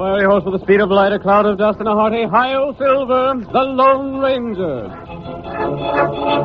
fiery horse with the speed of light, a cloud of dust, and a hearty Hi-Yo Silver, the Lone Ranger.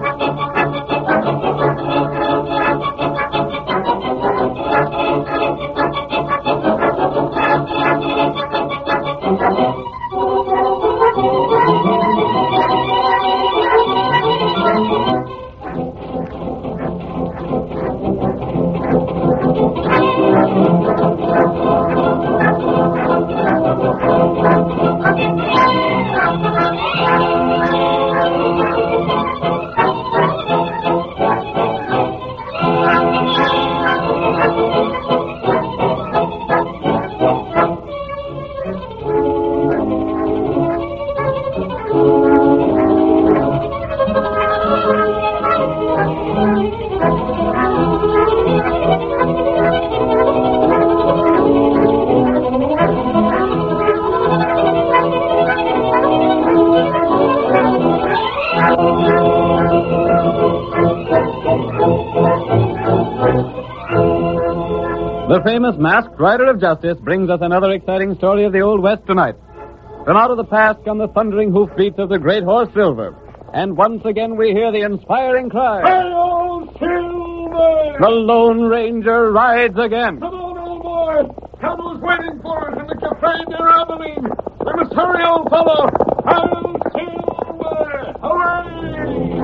The famous Masked Rider of Justice brings us another exciting story of the Old West tonight. From out of the past come the thundering hoofbeats of the great horse Silver. And once again we hear the inspiring cry, Hi-Yo Silver! The Lone Ranger rides again. Come on, old boy! Tommy's waiting for us in the cafe near Abilene. We must hurry, old fellow. Hi-Yo Silver! Hooray!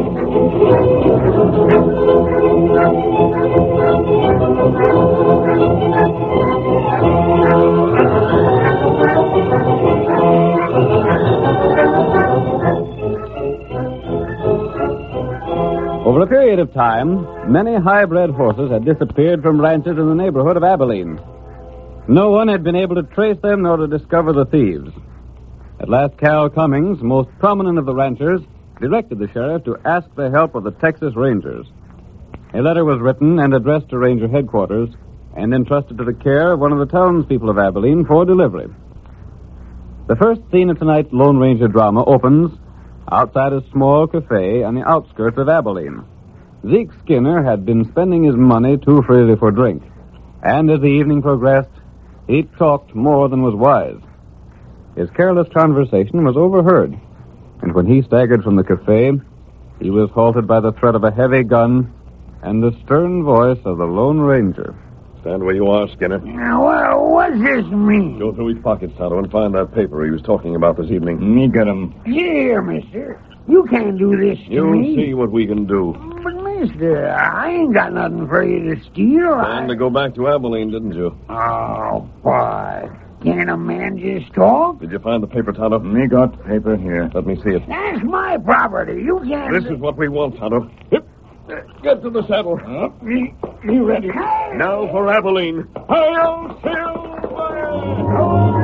Over a period of time, many high-bred horses had disappeared from ranches in the neighborhood of Abilene. No one had been able to trace them nor to discover the thieves. At last, Cal Cummings, most prominent of the ranchers, directed the sheriff to ask the help of the Texas Rangers. A letter was written and addressed to Ranger headquarters and entrusted to the care of one of the townspeople of Abilene for delivery. The first scene of tonight's Lone Ranger drama opens outside a small cafe on the outskirts of Abilene. Zeke Skinner had been spending his money too freely for drink, and as the evening progressed, he talked more than was wise. His careless conversation was overheard, and when he staggered from the cafe, he was halted by the threat of a heavy gun and the stern voice of the Lone Ranger. Stand where you are, Skinner. Now, what's this mean? Go through his pockets, Tonto, and find that paper he was talking about this evening. Me got him. Here, mister. You can't do this to You'll me. see what we can do. But, mister, I ain't got nothing for you to steal. Planned to go back to Abilene, didn't you? Oh, boy. Can a man just talk? Did you find the paper, Tonto? Me got paper here. Let me see it. That's my property. You can't... This is what we want, Tonto. Hip. Get to the saddle. You ready? Hey! Now for Abilene. Hi-Yo Silver!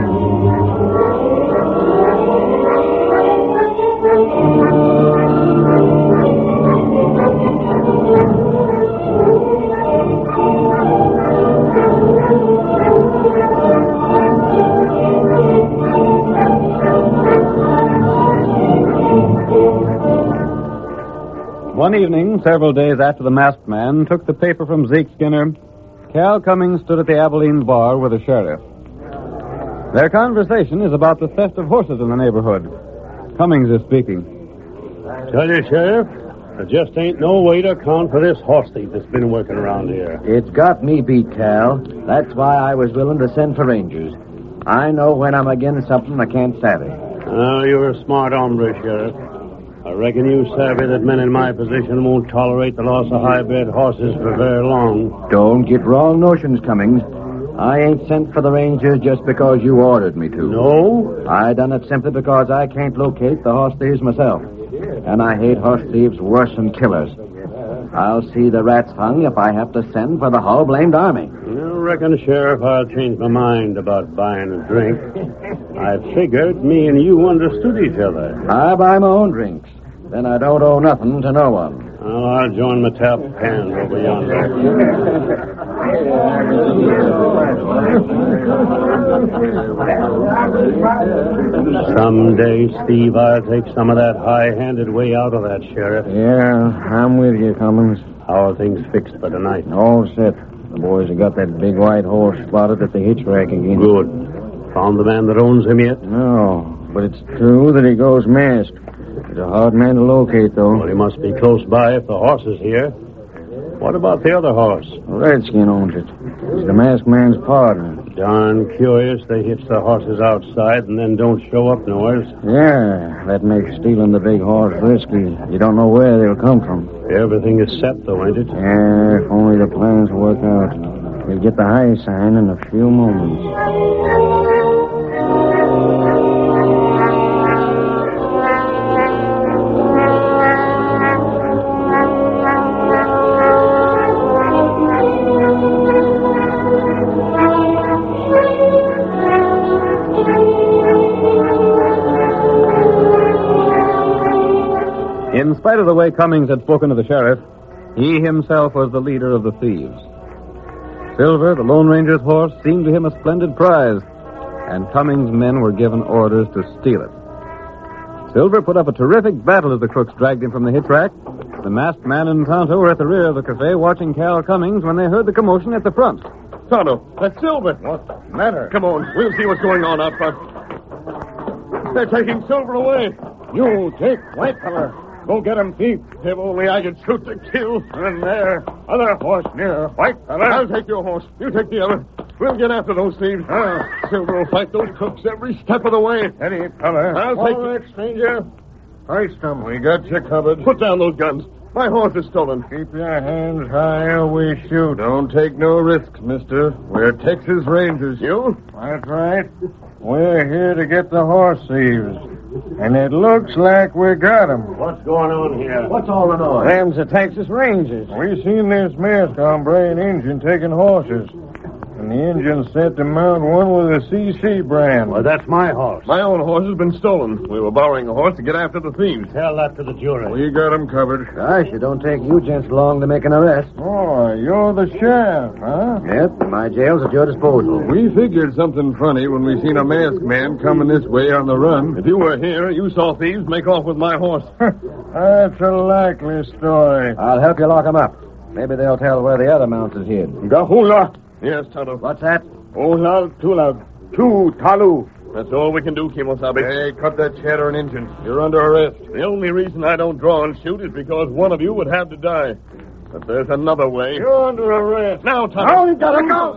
One evening, several days after the masked man took the paper from Zeke Skinner, Cal Cummings stood at the Abilene bar with the sheriff. Their conversation is about the theft of horses in the neighborhood. Cummings is speaking. Tell you, Sheriff, there just ain't no way to account for this horse thief that's been working around here. It's got me beat, Cal. That's why I was willing to send for Rangers. I know when I'm against something I can't savvy. Oh, you're a smart hombre, Sheriff. I reckon you savvy that men in my position won't tolerate the loss of high-bred horses for very long. Don't get wrong notions, Cummings. I ain't sent for the Rangers just because you ordered me to. No? I done it simply because I can't locate the horse thieves myself. And I hate horse thieves worse than killers. I'll see the rats hung if I have to send for the whole blamed army. I reckon, Sheriff, I'll change my mind about buying a drink. I figured me and you understood each other. I buy my own drinks. Then I don't owe nothing to no one. Well, I'll join my tap hand over yonder. Someday, Steve, I'll take some of that high-handed way out of that, Sheriff. Yeah, I'm with you, Cummings. How are things fixed for tonight? All set. The boys have got that big white horse spotted at the hitch rack again. Good. Found the man that owns him yet? No, but it's true that he goes masked. He's a hard man to locate, though. Well, he must be close by if the horse is here. What about the other horse? A redskin owns it. He's the masked man's partner. Darn curious. They hitch the horses outside and then don't show up nowhere. Yeah, that makes stealing the big horse risky. You don't know where they'll come from. Everything is set, though, ain't it? Yeah, if only the plans work out. We'll get the high sign in a few moments. In spite of the way Cummings had spoken to the sheriff, he himself was the leader of the thieves. Silver, the Lone Ranger's horse, seemed to him a splendid prize, and Cummings' men were given orders to steal it. Silver put up a terrific battle as the crooks dragged him from the hitch rack. The masked man and Tonto were at the rear of the cafe watching Cal Cummings when they heard the commotion at the front. Tonto, that's Silver. What's the matter? Come on, we'll see what's going on out front. They're taking Silver away. You take white feller. Go get him, thief. If only I could shoot to kill. And there, other horse near, white feller. I'll take your horse. You take the other. We'll get after those thieves. Silver will fight those crooks every step of the way. Steady, feller. I'll take All right, stranger. Hoist him. We got you covered. Put down those guns. My horse is stolen. Keep your hands high or we shoot. Don't take no risks, mister. We're Texas Rangers. You? That's right. We're here to get the horse thieves. And it looks like we got 'em. What's going on here? What's all the noise? Them's the Texas Rangers. We seen this masked hombre and Injun taking horses. And the Injun set to mount one with a CC brand. Well, that's my horse. My own horse has been stolen. We were borrowing a horse to get after the thieves. Tell that to the jury. We got 'em covered. Gosh, it don't take you gents long to make an arrest. Oh, you're the sheriff, huh? Yep, my jail's at your disposal. We figured something funny when we seen a masked man coming this way on the run. If you were here, you saw thieves make off with my horse. That's a likely story. I'll help you lock 'em up. Maybe they'll tell where the other mounts is hid. Gahula, Yes, Tonto. What's that? Olal Tulag, Tu Talu. That's all we can do, Kimosabe. Hey, cut that chatter and Injun. You're under arrest. The only reason I don't draw and shoot is because one of you would have to die. But there's another way. You're under arrest. Now, Tonto. Now we got him. Go.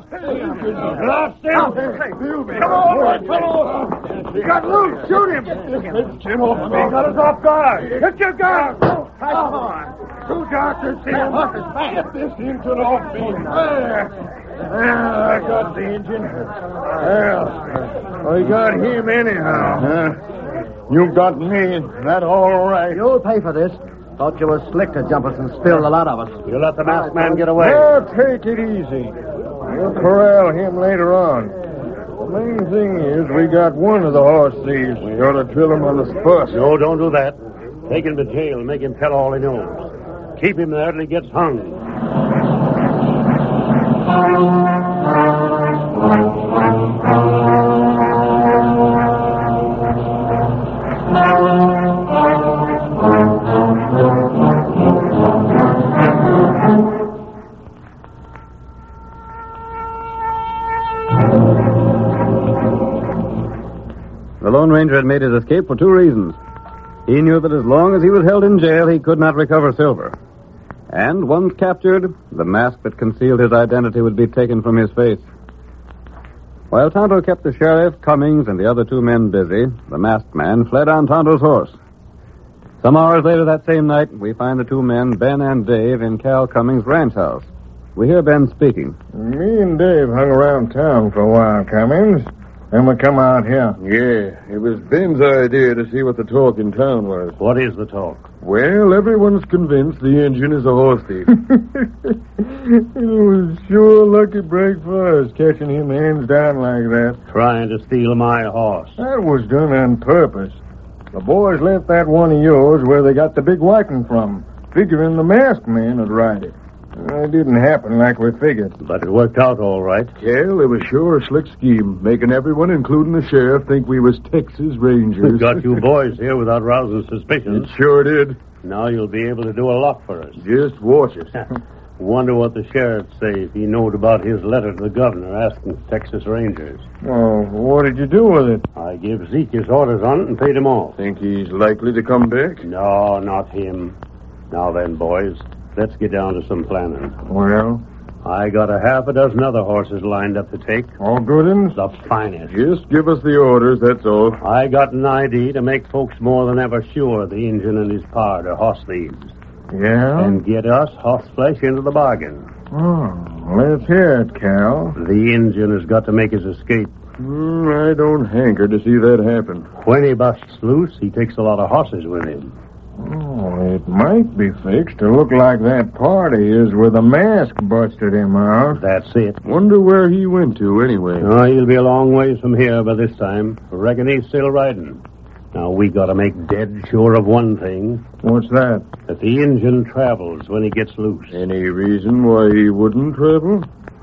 Lost him. Come on, fellow. He got loose. Shoot him. This chin off me. He got us off guard. Get your gun. Come on. Two doctors here. Get this Injun off me. There. I got the Injun. Well, we got him anyhow. You got me. That all right. You'll pay for this. Thought you were slick to jump us and spill the lot of us. You let the masked man get away. Well, take it easy. We'll corral him later on. The main thing is we got one of the horse thieves. We ought to drill him on the spot. No, don't do that. Take him to jail and make him tell all he knows. Keep him there till he gets hung. The Lone Ranger had made his escape for two reasons. He knew that as long as he was held in jail, he could not recover Silver. And once captured, the mask that concealed his identity would be taken from his face. While Tonto kept the sheriff, Cummings, and the other two men busy, the masked man fled on Tonto's horse. Some hours later that same night, we find the two men, Ben and Dave, in Cal Cummings' ranch house. We hear Ben speaking. Me and Dave hung around town for a while, Cummings. Then we come out here. Yeah, it was Ben's idea to see what the talk in town was. What is the talk? Well, everyone's convinced the engine is a horse thief. It was sure a lucky break for us, catching him hands down like that. Trying to steal my horse. That was done on purpose. The boys left that one of yours where they got the big whacking from, figuring the masked man would ride it. It didn't happen like we figured. But it worked out all right. Cal, it was sure a slick scheme, making everyone, including the sheriff, think we was Texas Rangers. Got you boys here without rousing suspicions. It sure did. Now you'll be able to do a lot for us. Just watch it. Wonder what the sheriff say if he knowed about his letter to the governor asking Texas Rangers. Well, what did you do with it? I gave Zeke his orders on it and paid him off. Think he's likely to come back? No, not him. Now then, boys, let's get down to some planning. Well, I got a half a dozen other horses lined up to take. all good uns? The finest. Just give us the orders, that's all. I got an idea to make folks more than ever sure the Injun and his pard are horse thieves. Yeah? And get us horse flesh into the bargain. Oh, let's hear it, Cal. The Injun has got to make his escape. I don't hanker to see that happen. When he busts loose, he takes a lot of horses with him. Oh, it might be fixed to look like that party is where the mask busted him out. That's it. Wonder where he went to, anyway. Oh, he'll be a long ways from here by this time. Reckon he's still riding. Now, we got to make dead sure of one thing. What's that? That the Injun travels when he gets loose. Any reason why he wouldn't travel?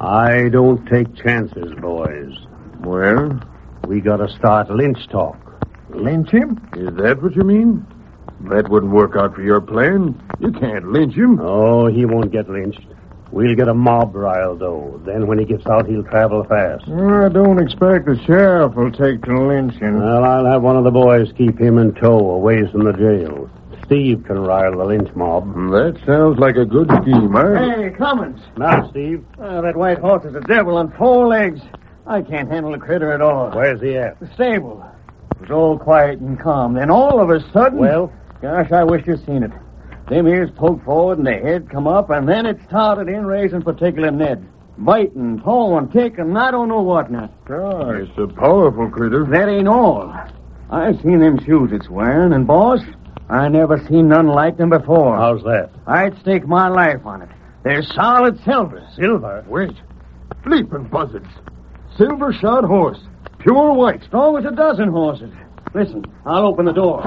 I don't take chances, boys. Well, We got to start lynch talk. lynch him? Is that what you mean? That wouldn't work out for your plan. You can't lynch him. Oh, he won't get lynched. We'll get a mob riled, though. Then when he gets out, he'll travel fast. I don't expect the sheriff will take to lynching. Well, I'll have one of the boys keep him in tow away from the jail. Steve can rile the lynch mob. That sounds like a good scheme, Hey, Cummins. Now, Steve, That white horse is a devil on 4 legs. I can't handle the critter at all. where's he at? The stable. It was all quiet and calm. Then all of a sudden... Well? Gosh, I wish you'd seen it. Them ears poked forward and the head come up, and then it started in raising particular Ned. Biting, pawing, kicking, I don't know what now. Gosh, it's a powerful critter. That ain't all. I've seen them shoes it's wearing, and, boss, I never seen none like them before. How's that? I'd stake my life on it. They're solid silver. Silver? Wait. Leaping buzzards. Silver shod horse. Pure white. Strong as a dozen horses. Listen, I'll open the door.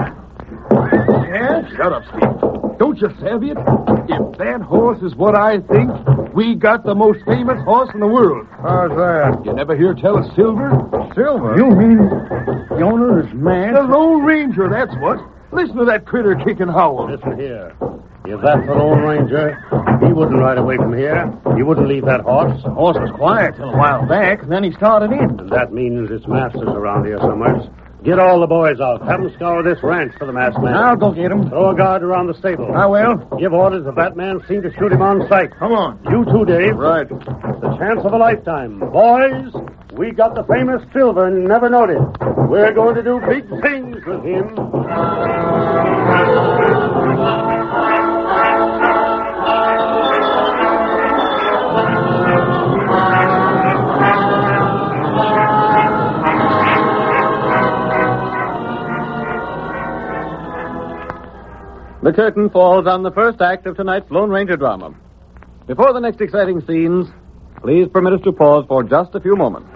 Yes? Shut up, Steve. Don't you savvy it? If that horse is what I think, we got the most famous horse in the world. How's that? You never hear tell of Silver? Silver? You mean the owner is mad? The Lone Ranger, that's what. Listen to that critter kick and howl. Listen here. If that's the Lone Ranger, he wouldn't ride away from here. He wouldn't leave that horse. The horse was quiet till a while back, and then he started in. And that means its master's around here somewhere. Get all the boys out. Have them scour this ranch for the masked man. I'll go get him. Throw a guard around the stable. I will. Give orders if that man seems to shoot him on sight. Come on. You too, Dave. Right. The chance of a lifetime. Boys, we got the famous Silver and never noticed. We're going to do big things with him. The curtain falls on the first act of tonight's Lone Ranger drama. Before the next exciting scenes, please permit us to pause for just a few moments.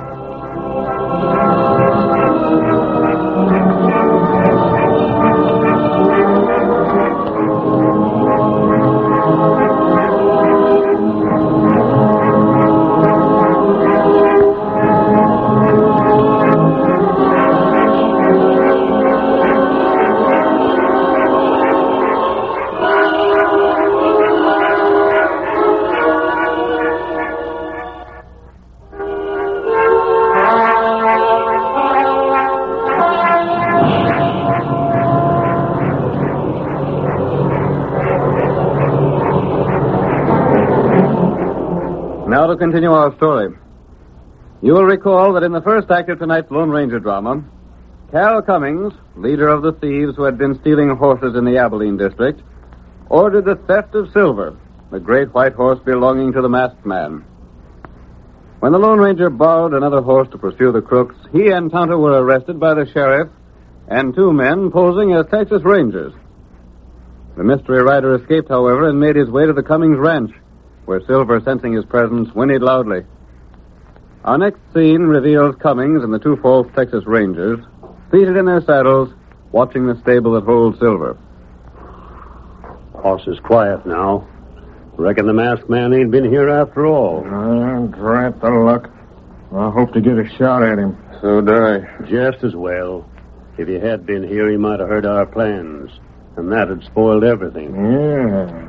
Now to continue our story. You will recall that in the first act of tonight's Lone Ranger drama, Cal Cummings, leader of the thieves who had been stealing horses in the Abilene district, ordered the theft of Silver, the great white horse belonging to the masked man. When the Lone Ranger borrowed another horse to pursue the crooks, he and Tonto were arrested by the sheriff and 2 men posing as Texas Rangers. The mystery rider escaped, however, and made his way to the Cummings ranch, where Silver, sensing his presence, whinnied loudly. Our next scene reveals Cummings and the 2 false Texas Rangers seated in their saddles, watching the stable that holds Silver. Horse is quiet now. Reckon the masked man ain't been here after all. Drat the luck. I hope to get a shot at him. So do I. Just as well. If he had been here, he might have heard our plans. And that had spoiled everything. Yeah.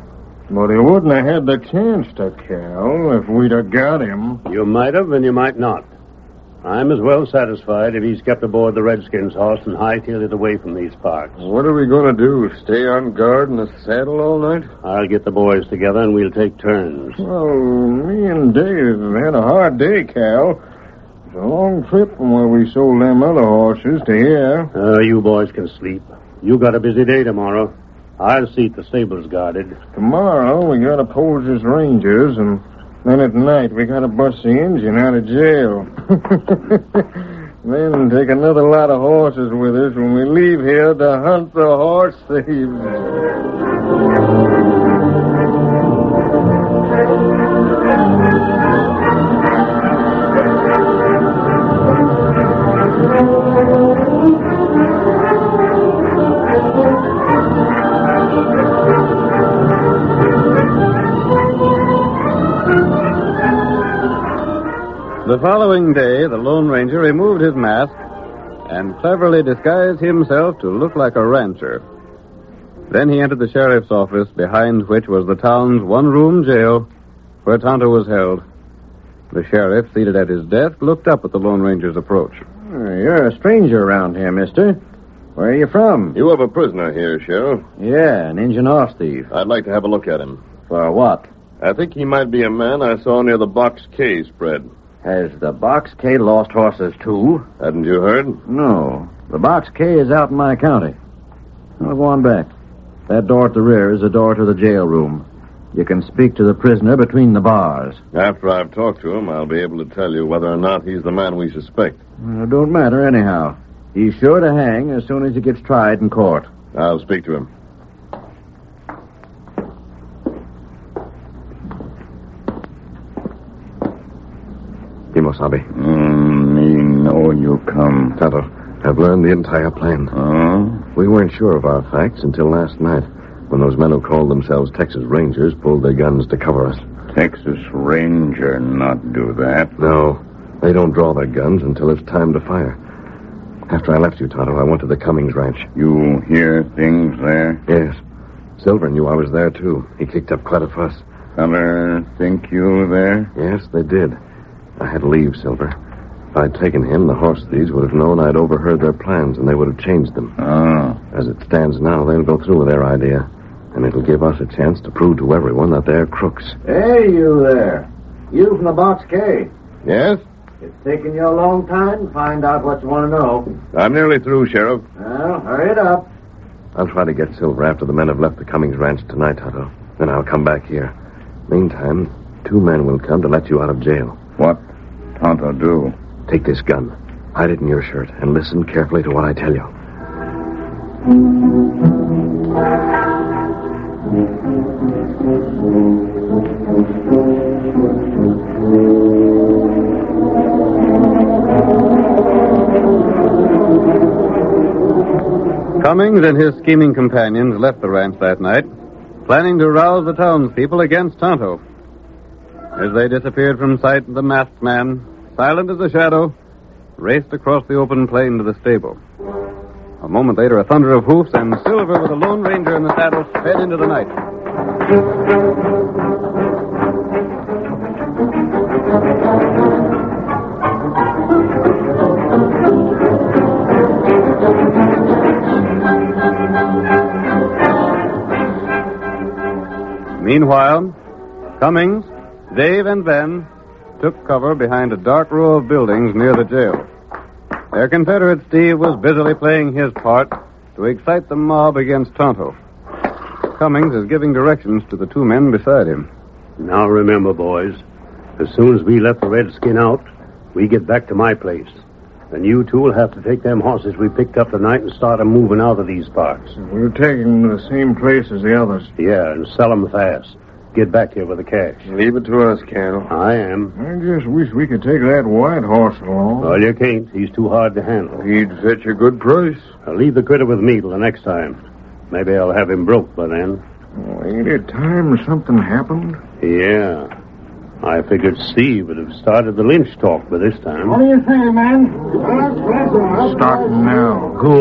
But he wouldn't have had the chance to, Cal, if we'd have got him. You might have, and you might not. I'm as well satisfied if he's kept aboard the Redskins' horse and hightailed it away from these parts. What are we going to do? Stay on guard in the saddle all night? I'll get the boys together and we'll take turns. Well, me and Dave have had a hard day, Cal. It's a long trip from where we sold them other horses to here. You boys can sleep. You got a busy day tomorrow. I'll see the stables guarded. Tomorrow we gotta pose as rangers, and then at night we gotta bust the engine out of jail. Then take another lot of horses with us when we leave here to hunt the horse thieves. The following day, the Lone Ranger removed his mask and cleverly disguised himself to look like a rancher. Then he entered the sheriff's office, behind which was the town's one-room jail where Tonto was held. The sheriff, seated at his desk, looked up at the Lone Ranger's approach. You're a stranger around here, mister. Where are you from? You have a prisoner here, Sheriff. Yeah, an Injun horse thief. I'd like to have a look at him. For what? I think he might be a man I saw near the Box K spread. Has the Box K lost horses, too? Hadn't you heard? No. The Box K is out in my county. I'll go on back. That door at the rear is the door to the jail room. You can speak to the prisoner between the bars. After I've talked to him, I'll be able to tell you whether or not he's the man we suspect. It don't matter anyhow. He's sure to hang as soon as he gets tried in court. I'll speak to him. Kimosabe. Me know you come. Tonto, I've learned the entire plan. We weren't sure of our facts until last night, when those men who called themselves Texas Rangers pulled their guns to cover us. Texas Ranger not do that. No, they don't draw their guns until it's time to fire. After I left you, Tonto, I went to the Cummings ranch. You hear things there? Yes. Silver knew I was there, too. He kicked up quite a fuss. Feller think you there? Yes, they did. I had to leave, Silver. If I'd taken him, the horse thieves would have known I'd overheard their plans, and they would have changed them. As it stands now, they'll go through with their idea, and it'll give us a chance to prove to everyone that they're crooks. Hey, you there. You from the Box K. Yes? It's taken you a long time to find out what you want to know. I'm nearly through, Sheriff. Well, hurry it up. I'll try to get Silver after the men have left the Cummings ranch tonight, Tonto. Then I'll come back here. Meantime, 2 men will come to let you out of jail. What Tonto do? Take this gun, hide it in your shirt, and listen carefully to what I tell you. Cummings and his scheming companions left the ranch that night, planning to rouse the townspeople against Tonto. As they disappeared from sight, the masked man, silent as a shadow, raced across the open plain to the stable. A moment later, a thunder of hoofs, and Silver, with the Lone Ranger in the saddle, sped into the night. Meanwhile, Cummings, Dave, and Ben took cover behind a dark row of buildings near the jail. Their Confederate Steve was busily playing his part to excite the mob against Tonto. Cummings is giving directions to the 2 men beside him. Now remember, boys, as soon as we let the Redskin out, we get back to my place. Then you 2 will have to take them horses we picked up tonight and start 'em moving out of these parts. We're taking them to the same place as the others. Yeah, and sell 'em fast. Get back here with the cash. Leave it to us, Cal. I am. I just wish we could take that white horse along. Well, you can't. He's too hard to handle. He'd fetch a good price. I'll leave the critter with me till the next time. Maybe I'll have him broke by then. Oh, ain't it time something happened? Yeah. I figured Steve would have started the lynch talk by this time. What do you say, man? Starting now. Good.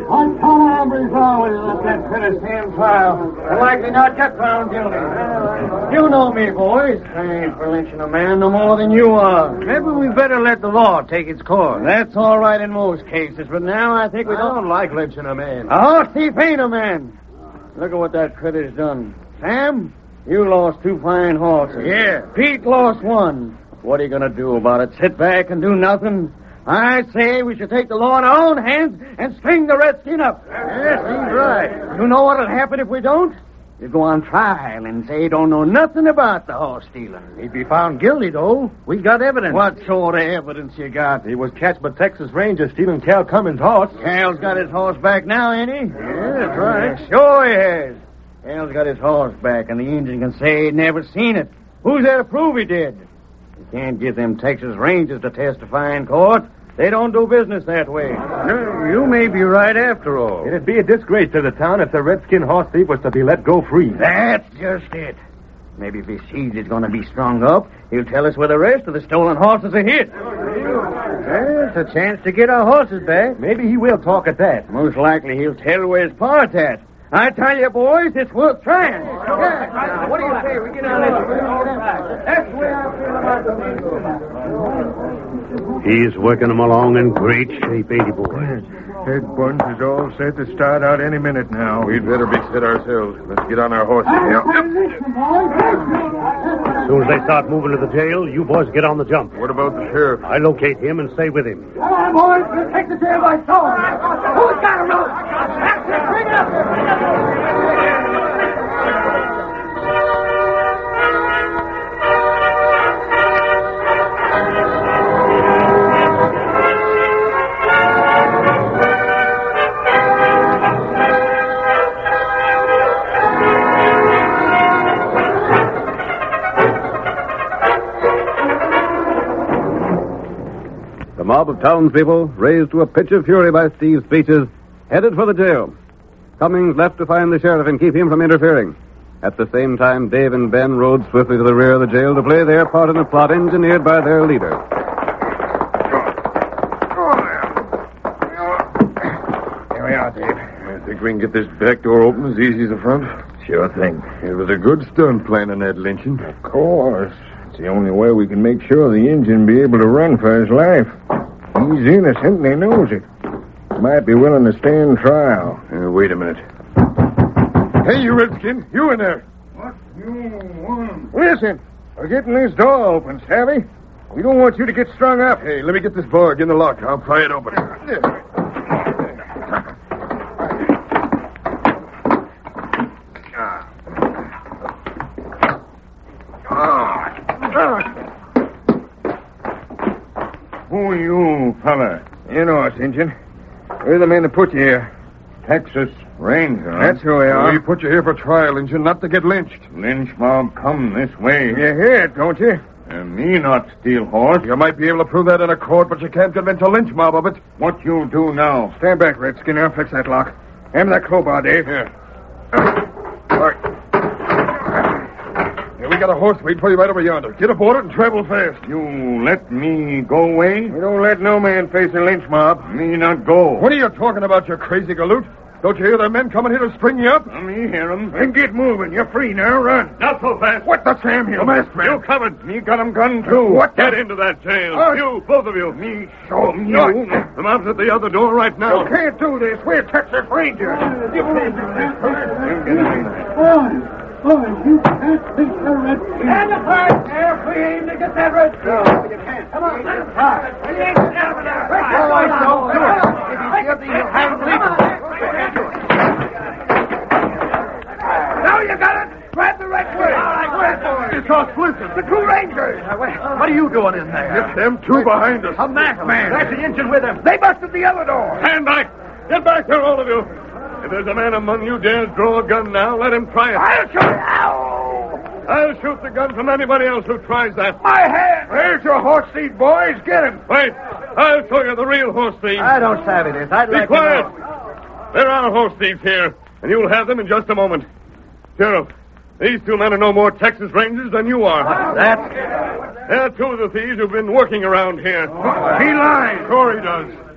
I'm kind of angry now when you let that critter stand trial. And likely not get found guilty. You know me, boys. I ain't for lynching a man no more than you are. Maybe we better let the law take its course. That's all right in most cases, but now I think we don't like lynching a man. A horse thief ain't a man. Look at what that critter's done. Sam, you lost 2 fine horses. Yeah. Pete lost 1. What are you going to do about it? Sit back and do nothing? I say we should take the law in our own hands and string the redskin up. Yes, he's right. You know what'll happen if we don't? You go on trial and say you don't know nothing about the horse stealing. He'd be found guilty, though. We got evidence. What sort of evidence you got? He was catched by Texas Rangers stealing Cal Cummins' horse. Cal's got his horse back now, ain't he? Yeah, that's right. Sure he has. Cal's got his horse back, and the Indian can say he'd never seen it. Who's there to prove he did? You can't get them Texas Rangers to testify in court. They don't do business that way. No, you may be right after all. It'd be a disgrace to the town if the redskin horse thief was to be let go free. That's just it. Maybe if he sees he's going to be strung up, he'll tell us where the rest of the stolen horses are hid. There's a chance to get our horses back. Maybe he will talk at that. Most likely he'll tell where his part's at. I tell you, boys, it's worth trying. Now, what do you say? We get on this. That's the way I feel about the He's working them along in great shape, ain't he, boys? That bunch is all set to start out any minute now. We'd better be set ourselves. Let's get on our horses. As soon as they start moving to the jail, you boys get on the jump. What about the sheriff? I locate him and stay with him. Come on, boys. We'll take the jail by storm. Who's got a rope? That's it. Bring it up. The mob of townspeople, raised to a pitch of fury by Steve's speeches, headed for the jail. Cummings left to find the sheriff and keep him from interfering. At the same time, Dave and Ben rode swiftly to the rear of the jail to play their part in a plot engineered by their leader. Here we are, Dave. I think we can get this back door open as easy as the front. Sure thing. It was a good stunt planning that lynching. Of course. It's the only way we can make sure the Indian be able to run for his life. He's innocent and he knows it. Might be willing to stand trial. Wait a minute. Hey, you redskin. You in there. What you want? Listen, we're getting this door open, savvy? We don't want you to get strung up. Hey, let me get this board in the lock. I'll pry it open. Who are you, fella? You know us, Injun. We're the men that put you here. Texas Ranger. That's who we are. We put you here for trial, Injun, not to get lynched. Lynch mob come this way. You hear it, don't you? And me not steal horse. You might be able to prove that in a court, but you can't convince a lynch mob of it. What you do now? Stand back, Redskin. I'll fix that lock. Hand me that crowbar, Dave. Here. All right. Here, we got a horse waiting for you right over yonder. Get aboard it and travel fast. You let me go away? We don't let no man face a lynch mob. Me not go. What are you talking about, you crazy galoot? Don't you hear the men coming here to string you up? Me hear 'em. Then get moving. You're free now. Run. Not so fast. What the Sam here? The masked man. You covered. Me got 'em gun, too. What? Get into that jail. You, both of you. Me show 'em you. The mob's at the other door right now. You can't do this. We're Texas Rangers. You can't do this. You can't beat the Redskin. Stand aside there. We aim to get that Redskin. No, you can't. Come on, stand aside. You ain't stand over there. All right, don't do it. If he's guilty, he'll hang legal. Now you got it. Grab the Redskin. All right, grab for it. It's our splinters. The two Rangers. What are you doing in there? It's them two behind us. A masked man. That's the engine with him. They busted the other door. Stand back. Get back here, all of you. If there's a man among you dares draw a gun now, let him try it. I'll shoot. Ow! I'll shoot the gun from anybody else who tries that. My hand. There's your horse seat, boys. Get him. Wait. I'll show you the real horse thieves. I don't savvy this. I'd Be like quiet. to know. There are horse thieves here, and you'll have them in just a moment. Sheriff, these two men are no more Texas Rangers than you are. That's... They're two of the thieves who've been working around here. He lies. Sure he does.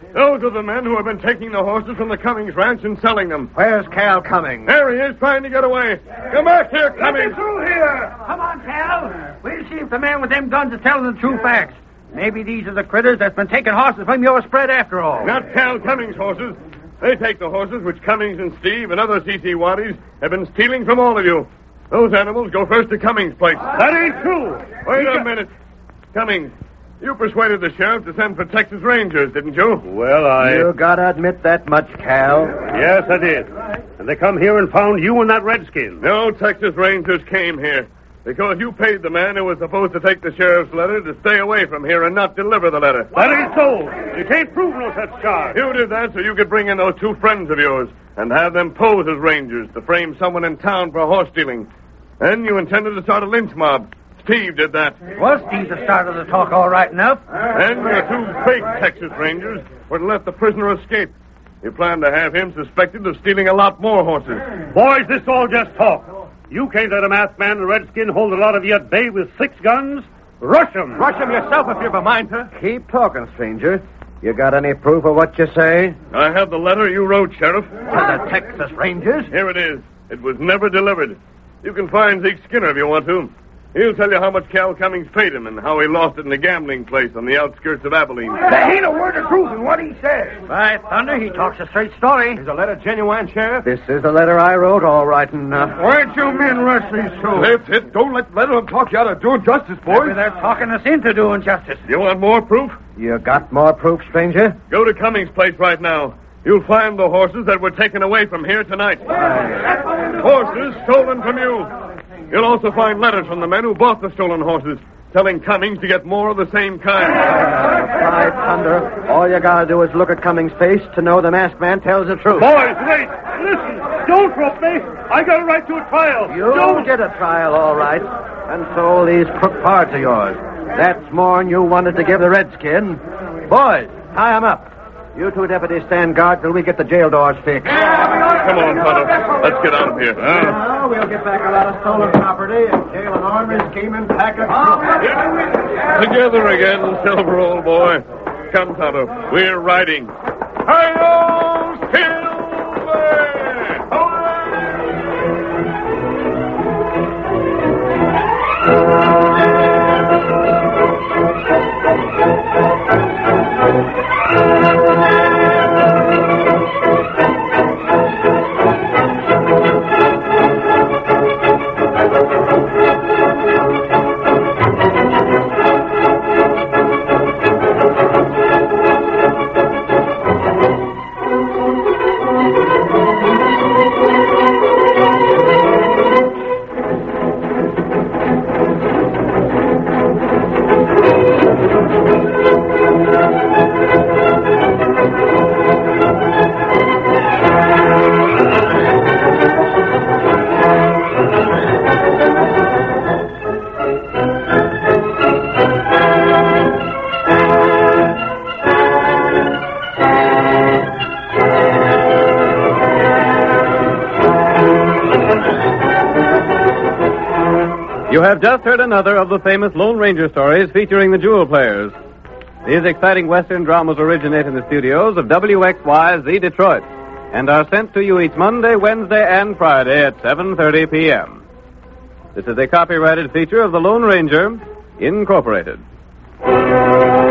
Those are the men who have been taking the horses from the Cummings ranch and selling them. Where's Cal Cummings? There he is, trying to get away. Come back here, Cummings. Through here. Come on, Cal. We'll see if the man with them guns is telling the true facts. Maybe these are the critters that's been taking horses from your spread after all. Not Cal Cummings' horses. They take the horses which Cummings and Steve and other C.C. Waddies have been stealing from all of you. Those animals go first to Cummings' place. That ain't true. Wait a minute. Cummings, you persuaded the sheriff to send for Texas Rangers, didn't you? Well, You gotta admit that much, Cal. Yes, I did. And they come here and found you and that redskin. No Texas Rangers came here because you paid the man who was supposed to take the sheriff's letter to stay away from here and not deliver the letter. That ain't so. You can't prove no such charge. You did that so you could bring in those two friends of yours and have them pose as Rangers to frame someone in town for horse stealing. Then you intended to start a lynch mob. Steve did that. Well, Steve's the start of the talk all right enough. Then your two fake Texas Rangers were to let the prisoner escape. You planned to have him suspected of stealing a lot more horses. Boys, this all just talk. You can't let a masked man and a redskin hold a lot of you at bay with 6 guns. Rush 'em. Rush him yourself if you've a mind to. Keep talking, stranger. You got any proof of what you say? I have the letter you wrote, Sheriff. To the Texas Rangers? Here it is. It was never delivered. You can find Zeke Skinner if you want to. He'll tell you how much Cal Cummings paid him and how he lost it in a gambling place on the outskirts of Abilene. There ain't a word of truth in what he says. By thunder, he talks a straight story. Is the letter genuine, Sheriff? This is the letter I wrote, all right enough. Where'd you men rush these two? That's it. Don't let them talk you out of doing justice, boys. Maybe they're talking us into doing justice. You want more proof? You got more proof, stranger? Go to Cummings' place right now. You'll find the horses that were taken away from here tonight. Horses stolen from you. You'll also find letters from the men who bought the stolen horses, telling Cummings to get more of the same kind. By thunder, all you gotta do is look at Cummings' face to know the masked man tells the truth. Boys, wait. Listen. Don't rope me. I got a right to a trial. You'll get a trial, all right. And so these crook parts of yours. That's more'n you wanted to give the redskin. Boys, tie him up. You two deputies stand guard till we get the jail doors fixed. Come on, Tonto. Let's get out of here. We'll get back a lot of stolen property and jail an armory scheme and pack of... Together again, Silver, old boy. Come, Tonto. We're riding. Hi-yo, Silver! You have just heard another of the famous Lone Ranger stories featuring the Jewel Players. These exciting Western dramas originate in the studios of WXYZ Detroit and are sent to you each Monday, Wednesday, and Friday at 7:30 p.m. This is a copyrighted feature of the Lone Ranger, Incorporated.